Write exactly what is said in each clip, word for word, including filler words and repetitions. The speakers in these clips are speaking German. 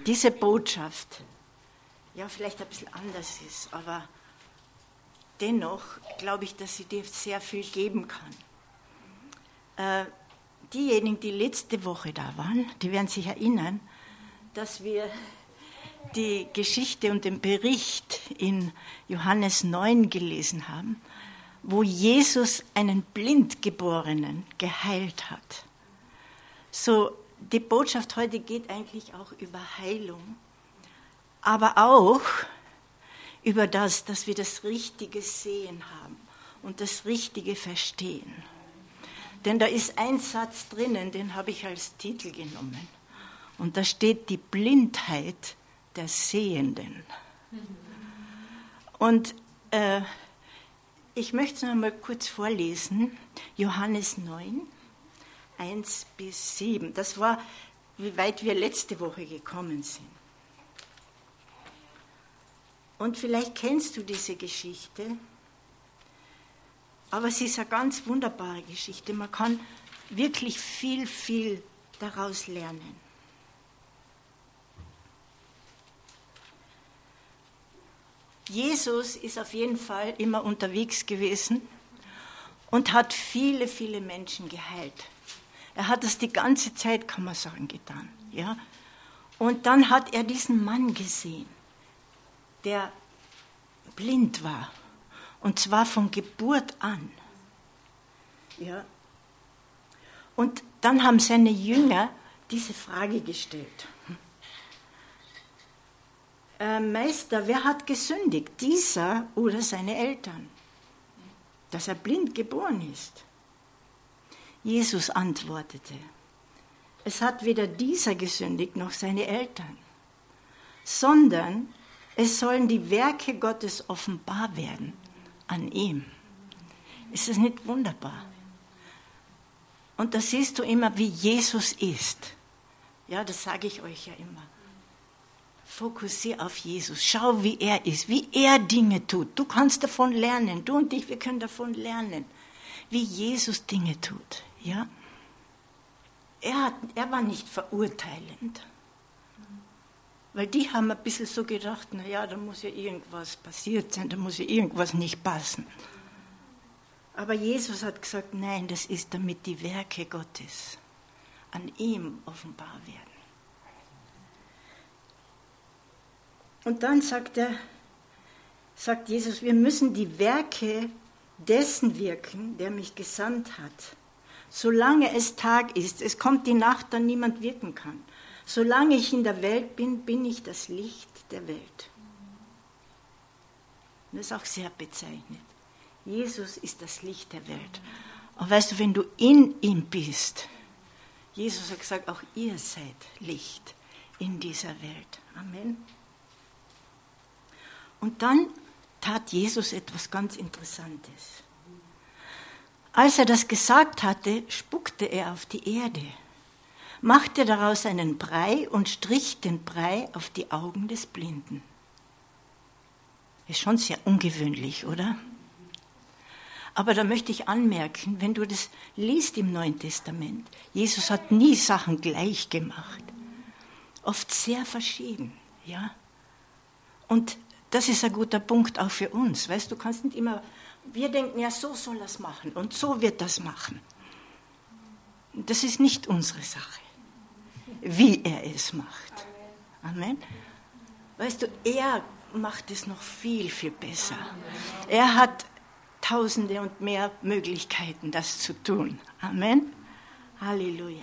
diese Botschaft ja vielleicht ein bisschen anders ist, aber dennoch glaube ich, dass sie dir sehr viel geben kann. Äh, diejenigen, die letzte Woche da waren, die werden sich erinnern, dass wir die Geschichte und den Bericht in Johannes neun gelesen haben, wo Jesus einen Blindgeborenen geheilt hat. So, die Botschaft heute geht eigentlich auch über Heilung, aber auch über das, dass wir das richtige Sehen haben und das richtige Verstehen. Denn da ist ein Satz drinnen, den habe ich als Titel genommen. Und da steht die Blindheit der Sehenden. Und äh, ich möchte es noch mal kurz vorlesen. Johannes neun, eins bis sieben. Das war, wie weit wir letzte Woche gekommen sind. Und vielleicht kennst du diese Geschichte, aber es ist eine ganz wunderbare Geschichte. Man kann wirklich viel, viel daraus lernen. Jesus ist auf jeden Fall immer unterwegs gewesen und hat viele, viele Menschen geheilt. Er hat das die ganze Zeit, kann man sagen, getan. Ja? Und dann hat er diesen Mann gesehen, der blind war. Und zwar von Geburt an. Ja. Und dann haben seine Jünger diese Frage gestellt. Äh, Meister, wer hat gesündigt, dieser oder seine Eltern, dass er blind geboren ist? Jesus antwortete, es hat weder dieser gesündigt noch seine Eltern, sondern es sollen die Werke Gottes offenbar werden an ihm. Ist das nicht wunderbar? Und da siehst du immer, wie Jesus ist. Ja, das sage ich euch ja immer. Fokussiere auf Jesus. Schau, wie er ist, wie er Dinge tut. Du kannst davon lernen. Du und ich, wir können davon lernen, wie Jesus Dinge tut. Ja? Er, hat, er war nicht verurteilend. Weil die haben ein bisschen so gedacht, naja, da muss ja irgendwas passiert sein, da muss ja irgendwas nicht passen. Aber Jesus hat gesagt, nein, das ist, damit die Werke Gottes an ihm offenbar werden. Und dann sagt er, sagt Jesus, wir müssen die Werke dessen wirken, der mich gesandt hat. Solange es Tag ist, es kommt die Nacht, dann niemand wirken kann. Solange ich in der Welt bin, bin ich das Licht der Welt. Das ist auch sehr bezeichnend. Jesus ist das Licht der Welt. Und weißt du, wenn du in ihm bist, Jesus hat gesagt, auch ihr seid Licht in dieser Welt. Amen. Und dann tat Jesus etwas ganz Interessantes. Als er das gesagt hatte, spuckte er auf die Erde, machte daraus einen Brei und strich den Brei auf die Augen des Blinden. Ist schon sehr ungewöhnlich, oder? Aber da möchte ich anmerken, wenn du das liest im Neuen Testament, Jesus hat nie Sachen gleich gemacht. Oft sehr verschieden, ja. Und das ist ein guter Punkt auch für uns. Weißt du, du kannst nicht immer, wir denken ja, so soll er es machen und so wird das machen. Das ist nicht unsere Sache, wie er es macht. Amen. Weißt du, er macht es noch viel, viel besser. Er hat tausende und mehr Möglichkeiten, das zu tun. Amen. Halleluja.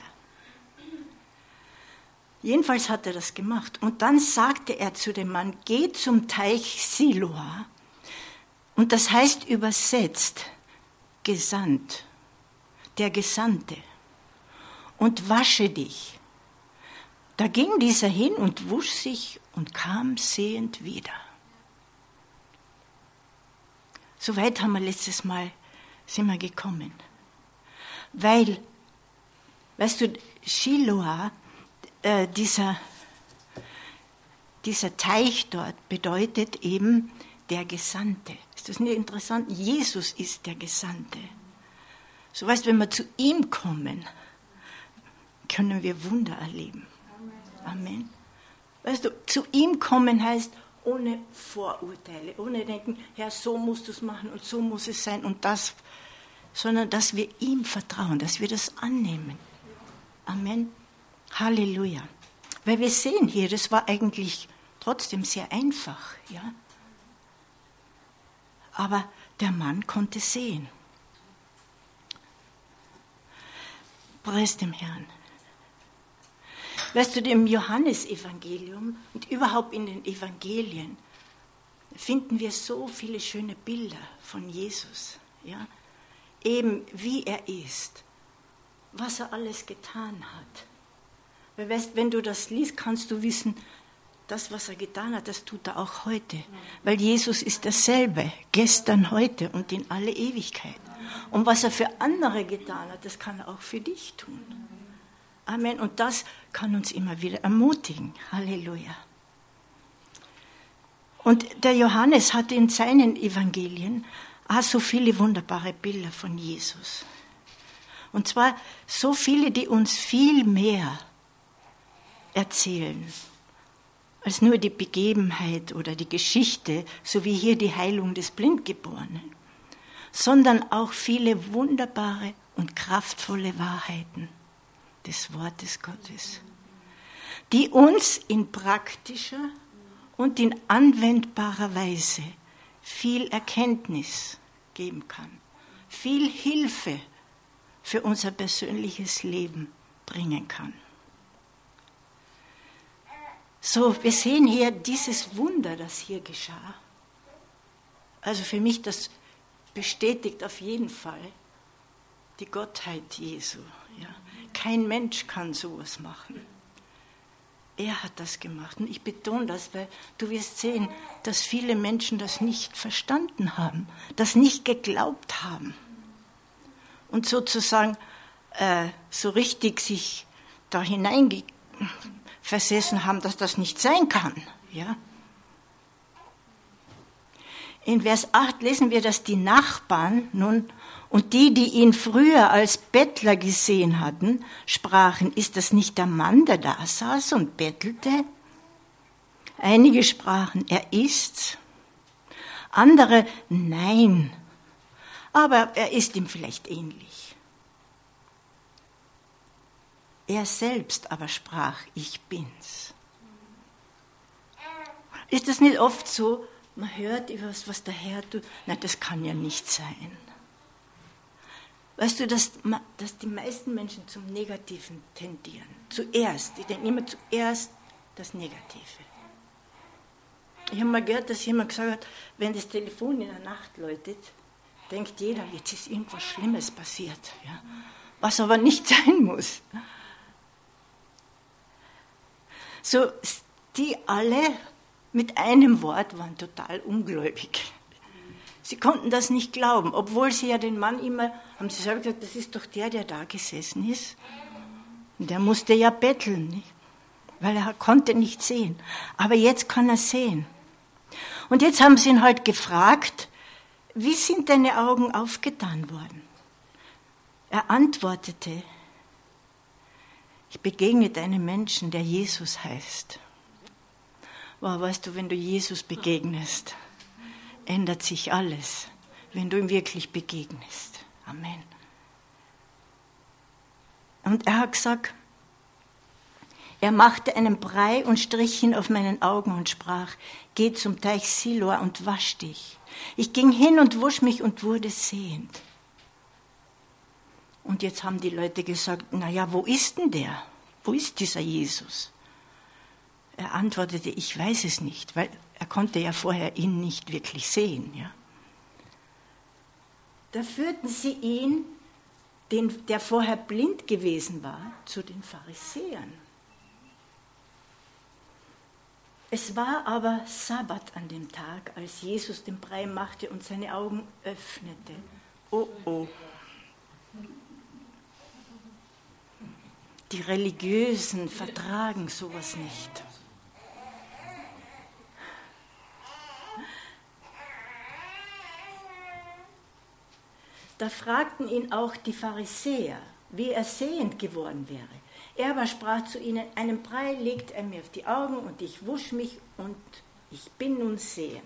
Jedenfalls hat er das gemacht. Und dann sagte er zu dem Mann, geh zum Teich Siloa. Und das heißt übersetzt, gesandt, der Gesandte. Und wasche dich. Da ging dieser hin und wusch sich und kam sehend wieder. So weit haben wir letztes Mal, sind wir gekommen. Weil, weißt du, Siloa, äh, dieser, dieser Teich dort bedeutet eben der Gesandte. Ist das nicht interessant? Jesus ist der Gesandte. So weißt du, wenn wir zu ihm kommen, können wir Wunder erleben. Amen. Weißt du, zu ihm kommen heißt ohne Vorurteile, ohne denken, Herr, so musst du es machen und so muss es sein und das, sondern dass wir ihm vertrauen, dass wir das annehmen. Amen. Halleluja. Weil wir sehen hier, das war eigentlich trotzdem sehr einfach, ja. Aber der Mann konnte sehen. Preis dem Herrn. Weißt du, im Johannesevangelium und überhaupt in den Evangelien finden wir so viele schöne Bilder von Jesus, ja? Eben wie er ist, was er alles getan hat. Weil weißt, wenn du das liest, kannst du wissen, das, was er getan hat, das tut er auch heute. Weil Jesus ist dasselbe, gestern, heute und in alle Ewigkeit. Und was er für andere getan hat, das kann er auch für dich tun. Amen. Und das kann uns immer wieder ermutigen. Halleluja. Und der Johannes hatte in seinen Evangelien auch so viele wunderbare Bilder von Jesus. Und zwar so viele, die uns viel mehr erzählen als nur die Begebenheit oder die Geschichte, so wie hier die Heilung des Blindgeborenen, sondern auch viele wunderbare und kraftvolle Wahrheiten des Wortes Gottes, die uns in praktischer und in anwendbarer Weise viel Erkenntnis geben kann, viel Hilfe für unser persönliches Leben bringen kann. So, wir sehen hier dieses Wunder, das hier geschah. Also für mich, das bestätigt auf jeden Fall die Gottheit Jesu. Ja. Kein Mensch kann sowas machen. Er hat das gemacht. Und ich betone das, weil du wirst sehen, dass viele Menschen das nicht verstanden haben, das nicht geglaubt haben. Und sozusagen äh, so richtig sich da hineingegangen versessen haben, dass das nicht sein kann. Ja? In Vers acht lesen wir, dass die Nachbarn nun und die, die ihn früher als Bettler gesehen hatten, sprachen, ist das nicht der Mann, der da saß und bettelte? Einige sprachen, er ist's. Andere, nein, aber er ist ihm vielleicht ähnlich. Er selbst aber sprach, ich bin's. Ist das nicht oft so, man hört etwas, was der Herr tut? Nein, das kann ja nicht sein. Weißt du, dass, dass die meisten Menschen zum Negativen tendieren. Zuerst, die denken immer zuerst das Negative. Ich habe mal gehört, dass jemand gesagt hat, wenn das Telefon in der Nacht läutet, denkt jeder, jetzt ist irgendwas Schlimmes passiert. Ja? Was aber nicht sein muss. So, die alle mit einem Wort waren total ungläubig. Sie konnten das nicht glauben, obwohl sie ja den Mann immer, haben sie selber gesagt, das ist doch der, der da gesessen ist. Und der musste ja betteln, nicht? Weil er konnte nicht sehen. Aber jetzt kann er sehen. Und jetzt haben sie ihn halt gefragt, wie sind deine Augen aufgetan worden? Er antwortete, ich begegnete einem Menschen, der Jesus heißt. Wow, weißt du, wenn du Jesus begegnest, ändert sich alles, wenn du ihm wirklich begegnest. Amen. Und er hat gesagt, er machte einen Brei und strich ihn auf meinen Augen und sprach, geh zum Teich Siloa und wasch dich. Ich ging hin und wusch mich und wurde sehend. Und jetzt haben die Leute gesagt, naja, wo ist denn der? Wo ist dieser Jesus? Er antwortete, ich weiß es nicht, weil er konnte ja vorher ihn nicht wirklich sehen. Ja? Da führten sie ihn, den, der vorher blind gewesen war, zu den Pharisäern. Es war aber Sabbat an dem Tag, als Jesus den Brei machte und seine Augen öffnete. Oh, oh. Die Religiösen vertragen sowas nicht. Da fragten ihn auch die Pharisäer, wie er sehend geworden wäre. Er aber sprach zu ihnen, einen Brei legt er mir auf die Augen und ich wusch mich und ich bin nun sehend.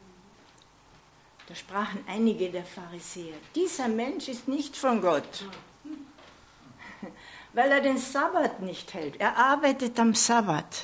Da sprachen einige der Pharisäer, dieser Mensch ist nicht von Gott, weil er den Sabbat nicht hält. Er arbeitet am Sabbat.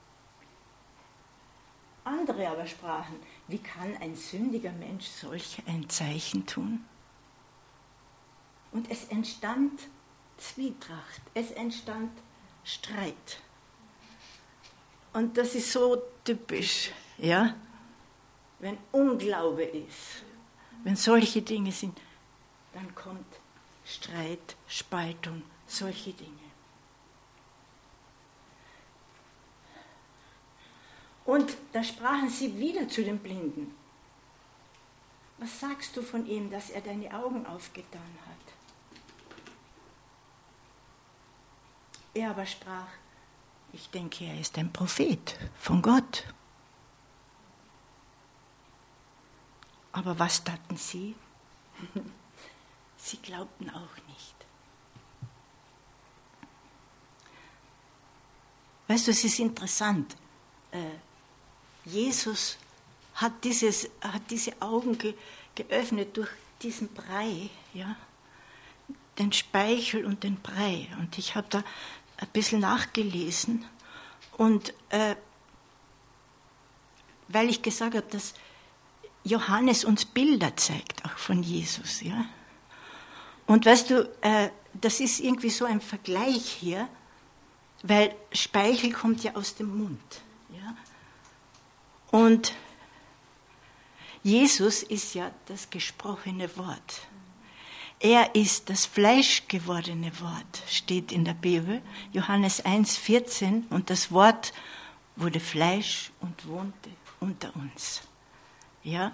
Andere aber sprachen, wie kann ein sündiger Mensch solch ein Zeichen tun? Und es entstand Zwietracht, es entstand Streit. Und das ist so typisch, ja? Wenn Unglaube ist, wenn solche Dinge sind, dann kommt Streit, Spaltung, solche Dinge. Und da sprachen sie wieder zu den Blinden. Was sagst du von ihm, dass er deine Augen aufgetan hat? Er aber sprach, ich denke, er ist ein Prophet von Gott. Aber was taten sie? Sie glaubten auch nicht. Weißt du, es ist interessant. Äh, Jesus hat, dieses, hat diese Augen ge, geöffnet durch diesen Brei, ja, den Speichel und den Brei. Und ich habe da ein bisschen nachgelesen. Und äh, weil ich gesagt habe, dass Johannes uns Bilder zeigt, auch von Jesus. Ja? Und weißt du, äh, das ist irgendwie so ein Vergleich hier, weil Speichel kommt ja aus dem Mund. Ja? Und Jesus ist ja das gesprochene Wort. Er ist das fleischgewordene Wort, steht in der Bibel, Johannes eins vierzehn, und das Wort wurde Fleisch und wohnte unter uns. Ja?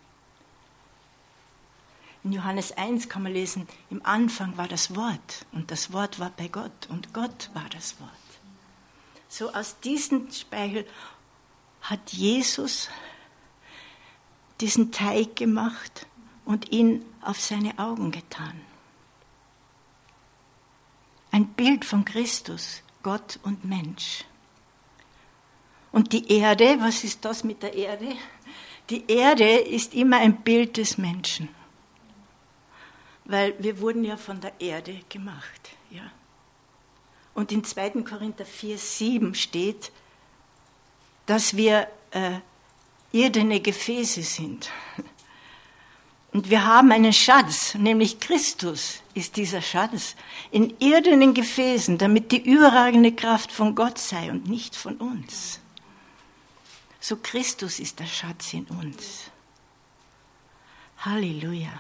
In Johannes eins kann man lesen, im Anfang war das Wort und das Wort war bei Gott und Gott war das Wort. So aus diesem Speichel hat Jesus diesen Teig gemacht und ihn auf seine Augen getan. Ein Bild von Christus, Gott und Mensch. Und die Erde, was ist das mit der Erde? Die Erde ist immer ein Bild des Menschen. Weil wir wurden ja von der Erde gemacht. Ja. Und in zweiten Korinther vier sieben steht, dass wir äh, irdene Gefäße sind. Und wir haben einen Schatz, nämlich Christus ist dieser Schatz, in irdenen Gefäßen, damit die überragende Kraft von Gott sei und nicht von uns. So Christus ist der Schatz in uns. Halleluja.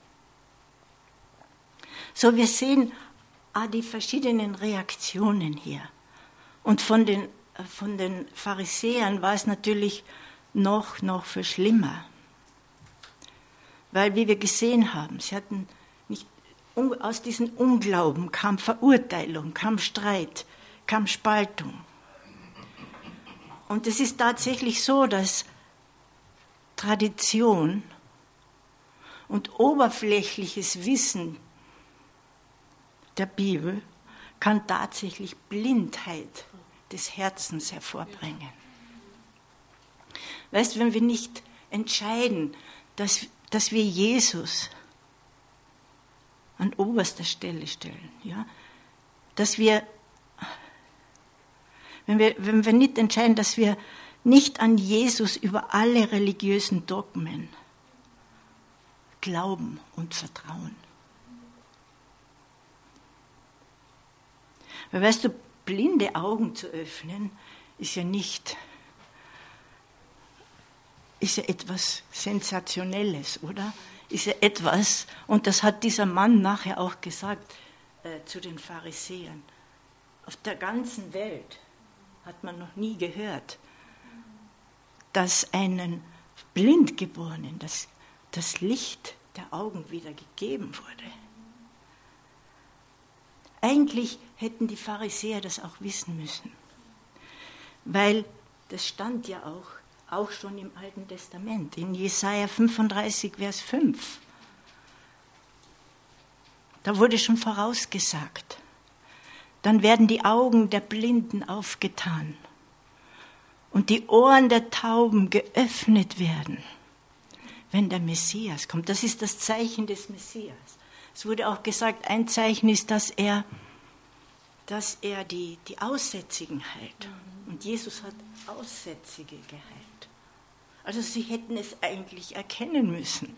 So, wir sehen ah, die verschiedenen Reaktionen hier. Und von den, von den Pharisäern war es natürlich noch, noch viel schlimmer. Weil, wie wir gesehen haben, sie hatten nicht, aus diesem Unglauben kam Verurteilung, kam Streit, kam Spaltung. Und es ist tatsächlich so, dass Tradition und oberflächliches Wissen der Bibel kann tatsächlich Blindheit des Herzens hervorbringen. Weißt du, wenn wir nicht entscheiden, dass, dass wir Jesus an oberster Stelle stellen, ja, dass wir, wenn wir, wenn wir nicht entscheiden, dass wir nicht an Jesus über alle religiösen Dogmen glauben und vertrauen. Weil, weißt du, blinde Augen zu öffnen, ist ja nicht, ist ja etwas Sensationelles, oder? Ist ja etwas, und das hat dieser Mann nachher auch gesagt äh, zu den Pharisäern. Auf der ganzen Welt hat man noch nie gehört, dass einen Blindgeborenen das, das Licht der Augen wieder gegeben wurde. Eigentlich hätten die Pharisäer das auch wissen müssen, weil das stand ja auch, auch schon im Alten Testament, in Jesaja fünfunddreißig, Vers fünf. Da wurde schon vorausgesagt, dann werden die Augen der Blinden aufgetan und die Ohren der Tauben geöffnet werden, wenn der Messias kommt. Das ist das Zeichen des Messias. Es wurde auch gesagt, ein Zeichen ist, dass er, dass er die, die Aussätzigen heilt. Und Jesus hat Aussätzige geheilt. Also sie hätten es eigentlich erkennen müssen.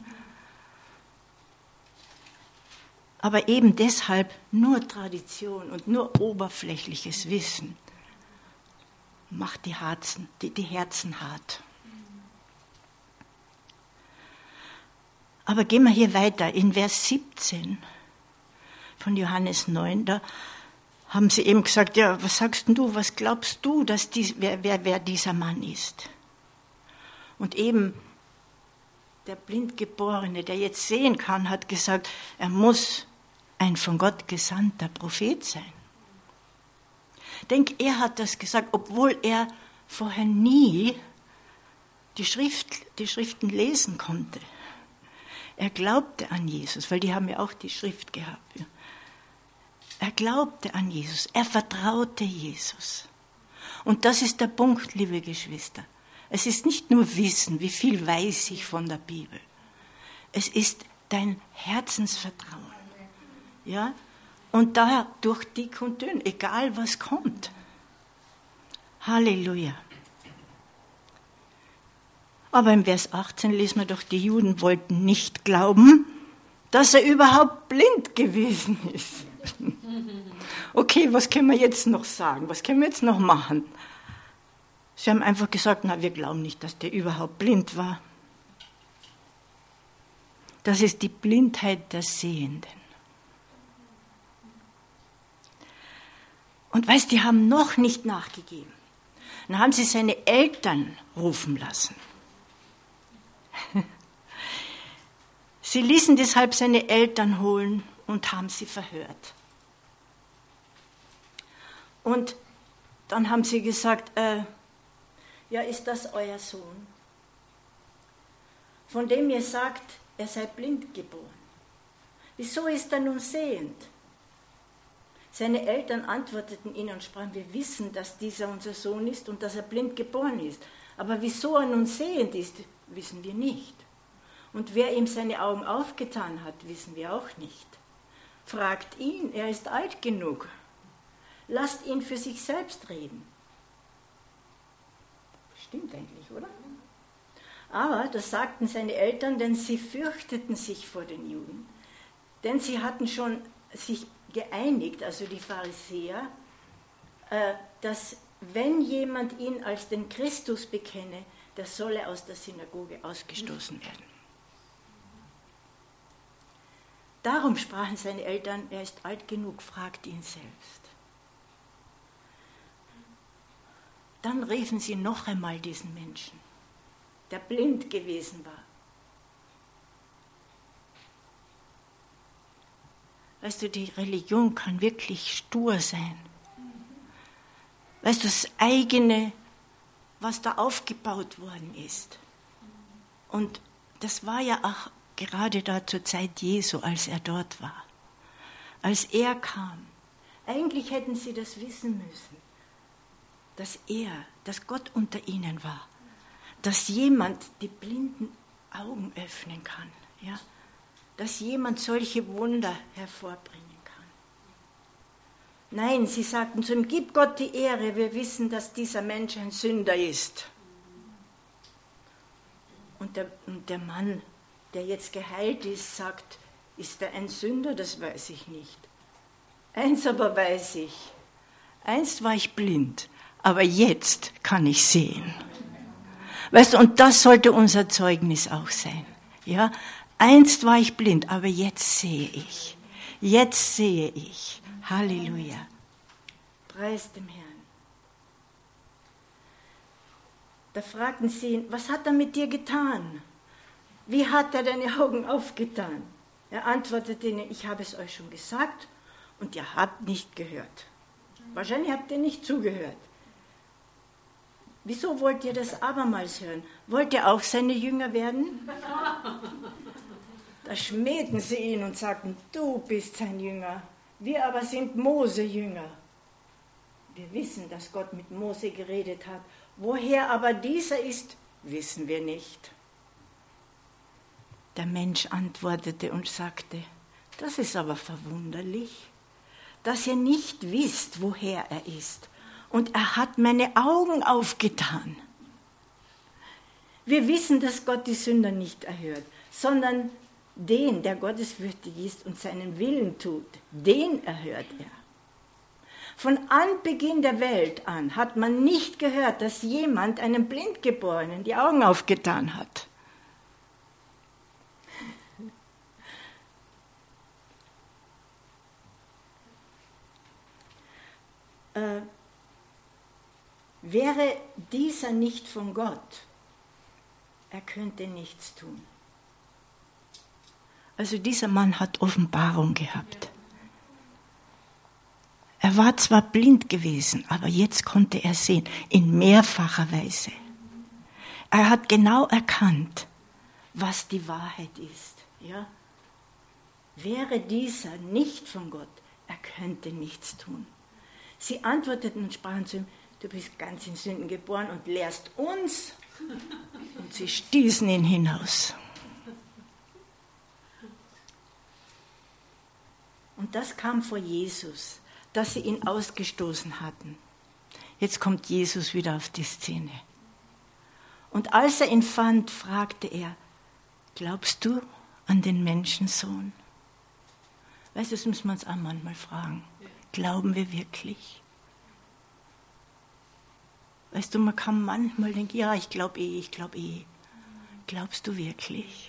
Aber eben deshalb nur Tradition und nur oberflächliches Wissen macht die Herzen, die, die Herzen hart. Aber gehen wir hier weiter. In Vers siebzehn von Johannes neun, da haben sie eben gesagt, ja, was sagst denn du, was glaubst du, dass dies, wer, wer, wer dieser Mann ist? Und eben der Blindgeborene, der jetzt sehen kann, hat gesagt, er muss ein von Gott gesandter Prophet sein. Ich denke, er hat das gesagt, obwohl er vorher nie die, Schrift, die Schriften lesen konnte. Er glaubte an Jesus, weil die haben ja auch die Schrift gehabt. Er glaubte an Jesus, er vertraute Jesus. Und das ist der Punkt, liebe Geschwister. Es ist nicht nur Wissen, wie viel weiß ich von der Bibel. Es ist dein Herzensvertrauen. Ja? Und da durch dick und dünn, egal was kommt. Halleluja. Aber im Vers achtzehn lesen wir doch, die Juden wollten nicht glauben, dass er überhaupt blind gewesen ist. Okay, was können wir jetzt noch sagen? Was können wir jetzt noch machen? Sie haben einfach gesagt, na, wir glauben nicht, dass der überhaupt blind war. Das ist die Blindheit der Sehenden. Und weißt, die haben noch nicht nachgegeben. Dann haben sie seine Eltern rufen lassen. Sie ließen deshalb seine Eltern holen und haben sie verhört. Und dann haben sie gesagt, äh, ja, ist das euer Sohn, von dem ihr sagt, er sei blind geboren? Wieso ist er nun sehend? Seine Eltern antworteten ihnen und sprachen, wir wissen, dass dieser unser Sohn ist und dass er blind geboren ist. Aber wieso er nun sehend ist, wissen wir nicht. Und wer ihm seine Augen aufgetan hat, wissen wir auch nicht. Fragt ihn, er ist alt genug. Lasst ihn für sich selbst reden. Stimmt eigentlich, oder? Aber das sagten seine Eltern, denn sie fürchteten sich vor den Juden. Denn sie hatten schon sich geeinigt, also die Pharisäer, dass wenn jemand ihn als den Christus bekenne, der solle aus der Synagoge ausgestoßen werden. Darum sprachen seine Eltern, er ist alt genug, fragt ihn selbst. Dann riefen sie noch einmal diesen Menschen, der blind gewesen war. Weißt du, die Religion kann wirklich stur sein. Weißt du, das eigene, was da aufgebaut worden ist. Und das war ja auch gerade da zur Zeit Jesu, als er dort war. Als er kam. Eigentlich hätten sie das wissen müssen, dass er, dass Gott unter ihnen war. Dass jemand die blinden Augen öffnen kann. Ja? Dass jemand solche Wunder hervorbringen kann. Nein, sie sagten zu ihm, gib Gott die Ehre, wir wissen, dass dieser Mensch ein Sünder ist. Und der, und der Mann, der jetzt geheilt ist, sagt, ist er ein Sünder? Das weiß ich nicht. Eins aber weiß ich, einst war ich blind, aber jetzt kann ich sehen. Weißt du, und das sollte unser Zeugnis auch sein. Ja? Einst war ich blind, aber jetzt sehe ich. Jetzt sehe ich. Halleluja. Preis dem Herrn. Da fragten sie ihn, was hat er mit dir getan? Wie hat er deine Augen aufgetan? Er antwortete ihnen, ich habe es euch schon gesagt und ihr habt nicht gehört. Wahrscheinlich habt ihr nicht zugehört. Wieso wollt ihr das abermals hören? Wollt ihr auch seine Jünger werden? Da schmähten sie ihn und sagten, du bist sein Jünger, wir aber sind Mose-Jünger. Wir wissen, dass Gott mit Mose geredet hat. Woher aber dieser ist, wissen wir nicht. Der Mensch antwortete und sagte, das ist aber verwunderlich, dass ihr nicht wisst, woher er ist. Und er hat meine Augen aufgetan. Wir wissen, dass Gott die Sünder nicht erhört, sondern den, der gottesfürchtig ist und seinen Willen tut, den erhört er. Von Anbeginn der Welt an hat man nicht gehört, dass jemand einem Blindgeborenen die Augen aufgetan hat. Äh, wäre dieser nicht von Gott, er könnte nichts tun. Also dieser Mann hat Offenbarung gehabt. Er war zwar blind gewesen, aber jetzt konnte er sehen, in mehrfacher Weise. Er hat genau erkannt, was die Wahrheit ist. Ja? Wäre dieser nicht von Gott, er könnte nichts tun. Sie antworteten und sprachen zu ihm, du bist ganz in Sünden geboren und lehrst uns. Und sie stießen ihn hinaus. Und das kam vor Jesus, dass sie ihn ausgestoßen hatten. Jetzt kommt Jesus wieder auf die Szene. Und als er ihn fand, fragte er, glaubst du an den Menschensohn? Weißt du, das müssen wir uns auch manchmal fragen. Glauben wir wirklich? Weißt du, man kann manchmal denken, ja, ich glaube eh, ich glaube eh. Glaubst du wirklich?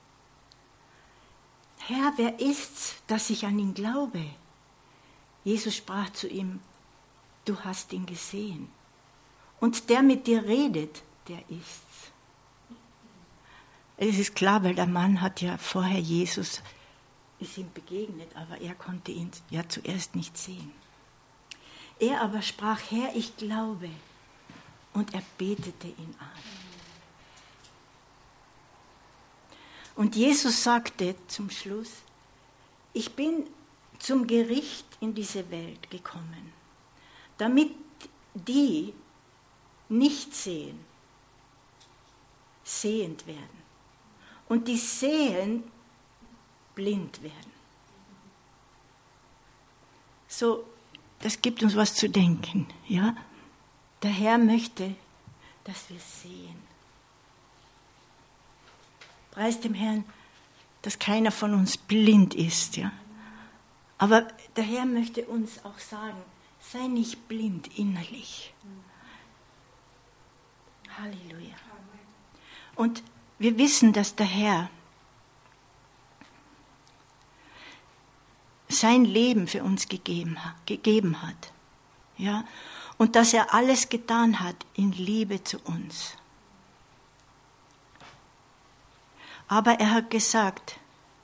Herr, wer ist's, dass ich an ihn glaube? Jesus sprach zu ihm, du hast ihn gesehen. Und der mit dir redet, der ist's. Es ist klar, weil der Mann hat ja vorher Jesus, ist ihm begegnet, aber er konnte ihn ja zuerst nicht sehen. Er aber sprach, Herr, ich glaube. Und er betete ihn an. Und Jesus sagte zum Schluss, ich bin zum Gericht in diese Welt gekommen, damit die nicht sehen, sehend werden und die sehen, blind werden. So, das gibt uns was zu denken, ja? Der Herr möchte, dass wir sehen. Preis dem Herrn, dass keiner von uns blind ist, ja? Aber der Herr möchte uns auch sagen, sei nicht blind innerlich. Halleluja. Und wir wissen, dass der Herr sein Leben für uns gegeben hat, gegeben hat. Ja? Und dass er alles getan hat in Liebe zu uns. Aber er hat gesagt,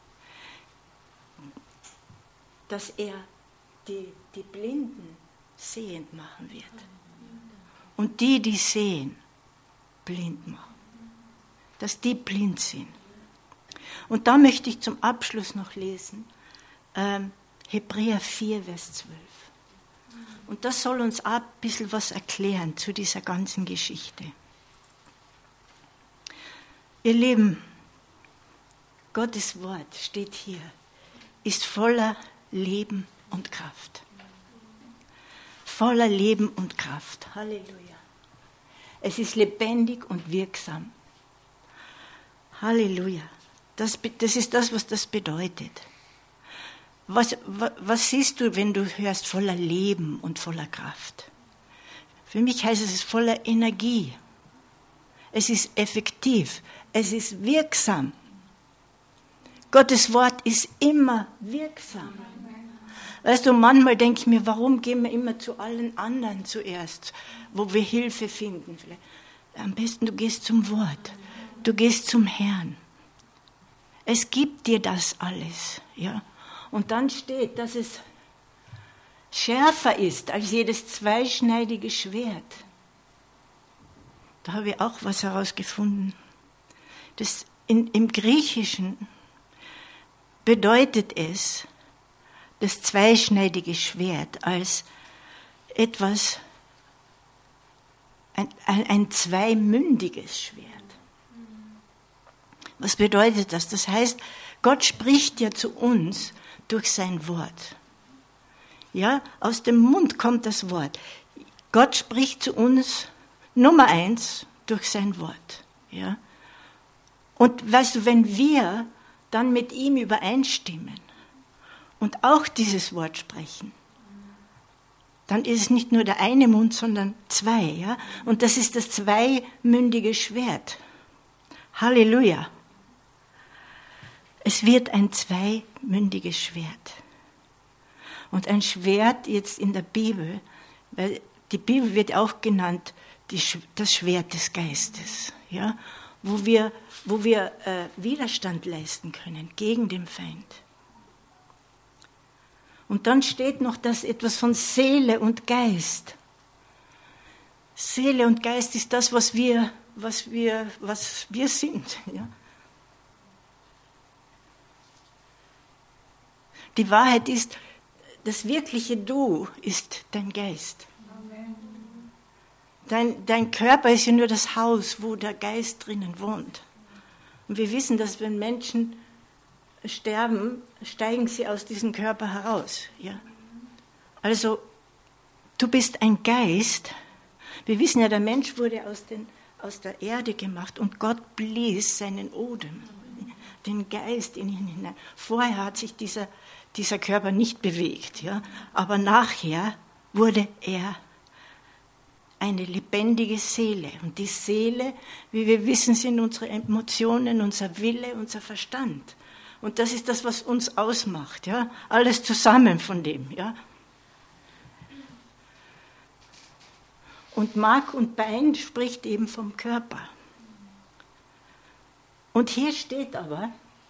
dass er die, die Blinden sehend machen wird. Und die, die sehen, blind machen. Dass die blind sind. Und da möchte ich zum Abschluss noch lesen, ähm, Hebräer vier, Vers zwölf. Und das soll uns auch ein bisschen was erklären zu dieser ganzen Geschichte. Ihr Lieben, Gottes Wort steht hier, ist voller Leben und Kraft. Voller Leben und Kraft. Halleluja. Es ist lebendig und wirksam. Halleluja. Das, das ist das, was das bedeutet. Was, was, was siehst du, wenn du hörst voller Leben und voller Kraft? Für mich heißt es, es ist voller Energie. Es ist effektiv. Es ist wirksam. Gottes Wort ist immer wirksam. Weißt du, manchmal denke ich mir, warum gehen wir immer zu allen anderen zuerst, wo wir Hilfe finden? Vielleicht. Am besten, du gehst zum Wort. Du gehst zum Herrn. Es gibt dir das alles, ja. Und dann steht, dass es schärfer ist als jedes zweischneidige Schwert. Da habe ich auch was herausgefunden. Das in, im Griechischen bedeutet es, das zweischneidige Schwert als, etwas, ein, ein, ein zweimündiges Schwert. Was bedeutet das? Das heißt, Gott spricht ja zu uns durch sein Wort. Ja, aus dem Mund kommt das Wort. Gott spricht zu uns, Nummer eins, durch sein Wort. Ja. Und weißt du, wenn wir dann mit ihm übereinstimmen und auch dieses Wort sprechen, dann ist es nicht nur der eine Mund, sondern zwei. Ja? Und das ist das zweimündige Schwert. Halleluja. Es wird ein zweimündiges Schwert. Und ein Schwert jetzt in der Bibel, weil die Bibel wird auch genannt, die, das Schwert des Geistes, ja? wo wir, wo wir äh, Widerstand leisten können gegen den Feind. Und dann steht noch das etwas von Seele und Geist. Seele und Geist ist das, was wir, was wir, was wir sind. Ja? Die Wahrheit ist, das wirkliche Du ist dein Geist. Dein, dein Körper ist ja nur das Haus, wo der Geist drinnen wohnt. Und wir wissen, dass wenn Menschen sterben, steigen sie aus diesem Körper heraus. Ja? Also, du bist ein Geist. Wir wissen ja, der Mensch wurde aus, den, aus der Erde gemacht und Gott blies seinen Odem, den Geist in ihn hinein. Vorher hat sich dieser, dieser Körper nicht bewegt, ja? Aber nachher wurde er eine lebendige Seele. Und die Seele, wie wir wissen, sind unsere Emotionen, unser Wille, unser Verstand. Und das ist das, was uns ausmacht. Ja? Alles zusammen von dem. Ja? Und Mark und Bein spricht eben vom Körper. Und hier steht aber,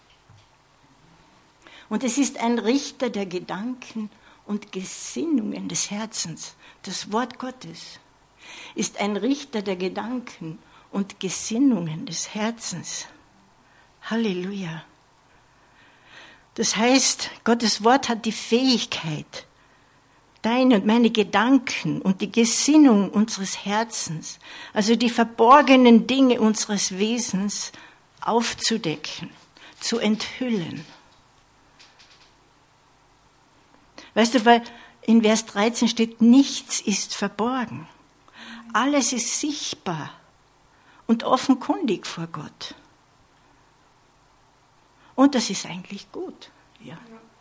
und es ist ein Richter der Gedanken und Gesinnungen des Herzens. Das Wort Gottes ist ein Richter der Gedanken und Gesinnungen des Herzens. Halleluja. Das heißt, Gottes Wort hat die Fähigkeit, deine und meine Gedanken und die Gesinnung unseres Herzens, also die verborgenen Dinge unseres Wesens aufzudecken, zu enthüllen. Weißt du, weil in Vers dreizehn steht, nichts ist verborgen. Alles ist sichtbar und offenkundig vor Gott. Und das ist eigentlich gut. Ja.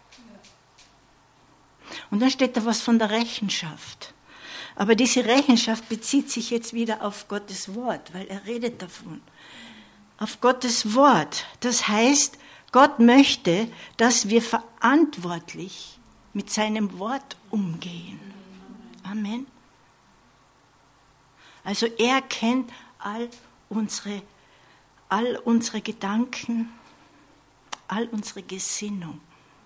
Und dann steht da was von der Rechenschaft. Aber diese Rechenschaft bezieht sich jetzt wieder auf Gottes Wort, weil er redet davon. Auf Gottes Wort. Das heißt, Gott möchte, dass wir verantwortlich mit seinem Wort umgehen. Amen. Also er kennt all unsere, all unsere Gedanken, all unsere Gesinnung.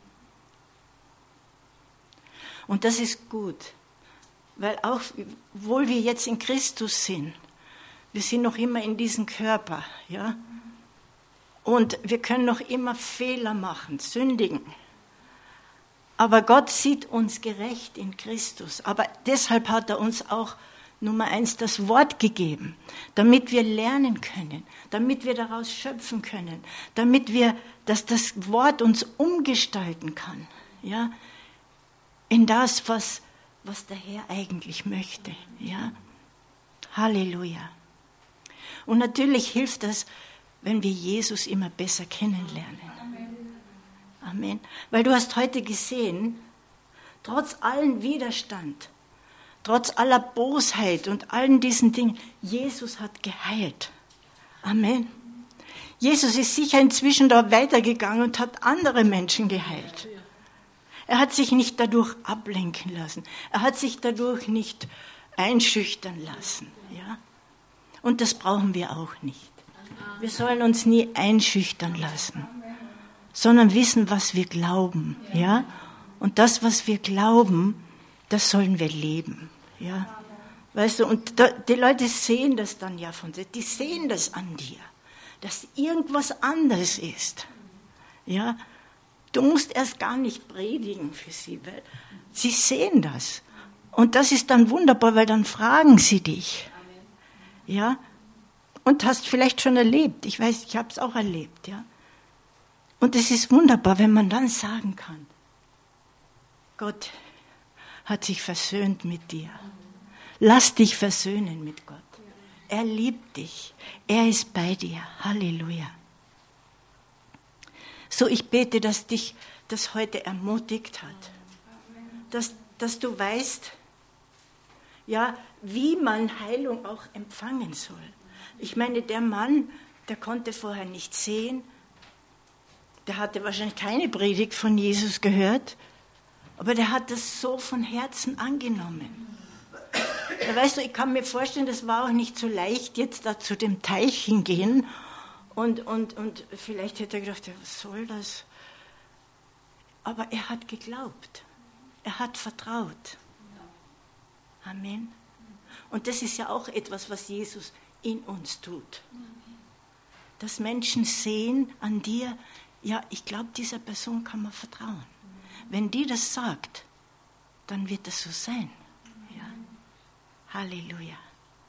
Und das ist gut, weil auch, obwohl wir jetzt in Christus sind, wir sind noch immer in diesem Körper, ja, und wir können noch immer Fehler machen, sündigen. Aber Gott sieht uns gerecht in Christus. Aber deshalb hat er uns auch Nummer eins das Wort gegeben, damit wir lernen können, damit wir daraus schöpfen können, damit wir, dass das Wort uns umgestalten kann, ja, in das, was, was der Herr eigentlich möchte, ja. Halleluja. Und natürlich hilft das, wenn wir Jesus immer besser kennenlernen. Amen. Weil du hast heute gesehen, trotz allen Widerstand, trotz aller Bosheit und allen diesen Dingen, Jesus hat geheilt. Amen. Jesus ist sicher inzwischen da weitergegangen und hat andere Menschen geheilt. Er hat sich nicht dadurch ablenken lassen. Er hat sich dadurch nicht einschüchtern lassen. Ja? Und das brauchen wir auch nicht. Wir sollen uns nie einschüchtern lassen, sondern wissen, was wir glauben. Ja? Und das, was wir glauben, das sollen wir leben. Ja? Weißt du, und da, die Leute sehen das dann ja von dir. Die sehen das an dir, dass irgendwas anderes ist. Ja? Du musst erst gar nicht predigen für sie, weil sie sehen das. Und das ist dann wunderbar, weil dann fragen sie dich. Ja? Und hast vielleicht schon erlebt. Ich weiß, ich habe es auch erlebt. Ja? Und es ist wunderbar, wenn man dann sagen kann, Gott hat sich versöhnt mit dir. Lass dich versöhnen mit Gott. Er liebt dich. Er ist bei dir. Halleluja. So, ich bete, dass dich das heute ermutigt hat. Dass, dass du weißt, ja, wie man Heilung auch empfangen soll. Ich meine, der Mann, der konnte vorher nicht sehen. Der hatte wahrscheinlich keine Predigt von Jesus gehört. Aber der hat das so von Herzen angenommen. Ja, weißt du, ich kann mir vorstellen, das war auch nicht so leicht, jetzt da zu dem Teich hingehen und, und, und vielleicht hätte er gedacht, ja, was soll das? Aber er hat geglaubt, er hat vertraut. Amen. Und das ist ja auch etwas, was Jesus in uns tut. Dass Menschen sehen an dir, ja, ich glaube, dieser Person kann man vertrauen. Wenn die das sagt, dann wird das so sein. Halleluja.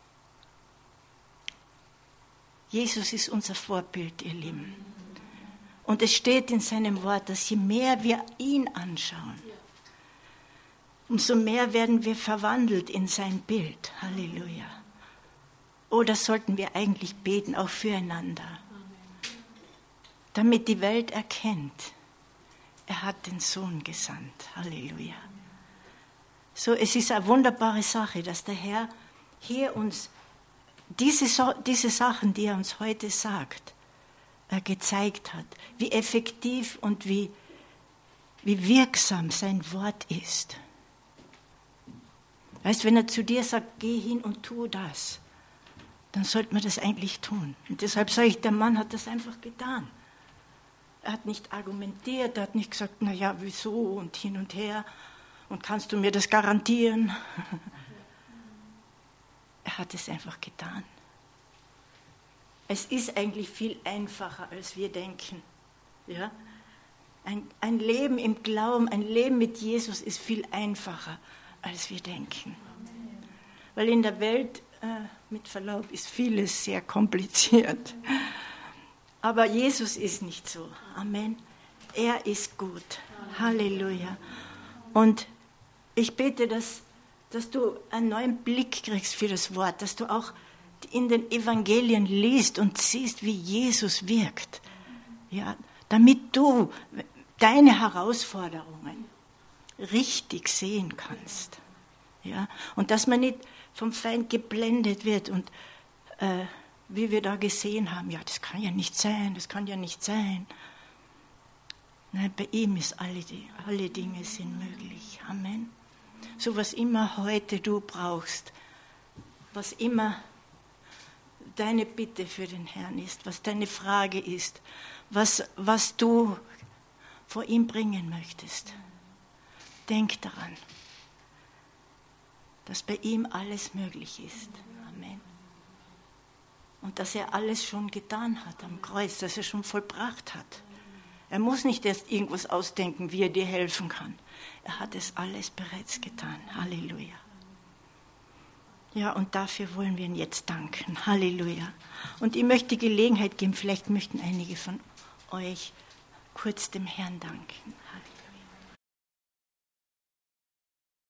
Jesus ist unser Vorbild, ihr Lieben. Und es steht in seinem Wort, dass je mehr wir ihn anschauen, umso mehr werden wir verwandelt in sein Bild. Halleluja. Oder sollten wir eigentlich beten, auch füreinander, damit die Welt erkennt, er hat den Sohn gesandt. Halleluja. So, es ist eine wunderbare Sache, dass der Herr hier uns diese, so- diese Sachen, die er uns heute sagt, äh, gezeigt hat, wie effektiv und wie, wie wirksam sein Wort ist. Weißt, wenn er zu dir sagt, geh hin und tu das, dann sollte man das eigentlich tun. Und deshalb sage ich, der Mann hat das einfach getan. Er hat nicht argumentiert, er hat nicht gesagt, na ja, wieso und hin und her. Und kannst du mir das garantieren? Er hat es einfach getan. Es ist eigentlich viel einfacher, als wir denken. Ja? Ein, ein Leben im Glauben, ein Leben mit Jesus ist viel einfacher, als wir denken. Weil in der Welt, äh, mit Verlaub, ist vieles sehr kompliziert. Aber Jesus ist nicht so. Amen. Er ist gut. Halleluja. Und ich bete, dass, dass du einen neuen Blick kriegst für das Wort, dass du auch in den Evangelien liest und siehst, wie Jesus wirkt. Ja, damit du deine Herausforderungen richtig sehen kannst. Ja, und dass man nicht vom Feind geblendet wird und äh, wie wir da gesehen haben, ja, das kann ja nicht sein, das kann ja nicht sein. Nein, bei ihm ist alle, alle Dinge sind möglich. Amen. So was immer heute du brauchst, was immer deine Bitte für den Herrn ist, was deine Frage ist, was, was du vor ihm bringen möchtest. Denk daran, dass bei ihm alles möglich ist. Amen. Und dass er alles schon getan hat am Kreuz, dass er schon vollbracht hat. Er muss nicht erst irgendwas ausdenken, wie er dir helfen kann. Er hat es alles bereits getan. Halleluja. Ja, und dafür wollen wir ihn jetzt danken. Halleluja. Und ich möchte die Gelegenheit geben, vielleicht möchten einige von euch kurz dem Herrn danken. Halleluja.